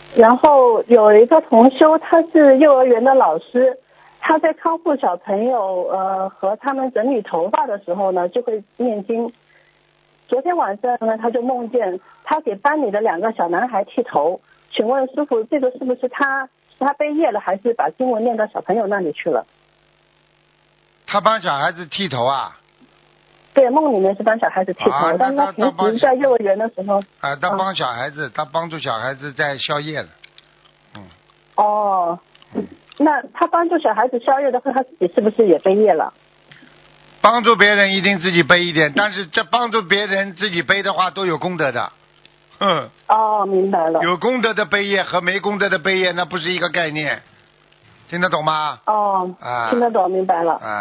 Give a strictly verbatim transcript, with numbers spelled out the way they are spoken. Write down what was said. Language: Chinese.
然后有一个同修，他是幼儿园的老师，他在康复小朋友呃和他们整理头发的时候呢，就会念经。昨天晚上呢，他就梦见他给班里的两个小男孩剃头，请问师傅，这个是不是他是他背业了，还是把经文念到小朋友那里去了？ 他帮小孩子剃头啊？ 对，梦里面是帮小孩子剃头， 啊、 但是他平时在幼儿园的时候， 啊，他帮小孩子，嗯、他帮助小孩子在宵夜的，嗯。 哦，那他帮助小孩子宵夜的话，他自己是不是也背业了？ 帮助别人一定自己背一点，但是这帮助别人自己背的话都有功德的。嗯。 哦，明白了。 有功德的背业和没功德的背业那不是一个概念，听得懂吗？ 哦， 啊， 听得懂，明白了。 啊。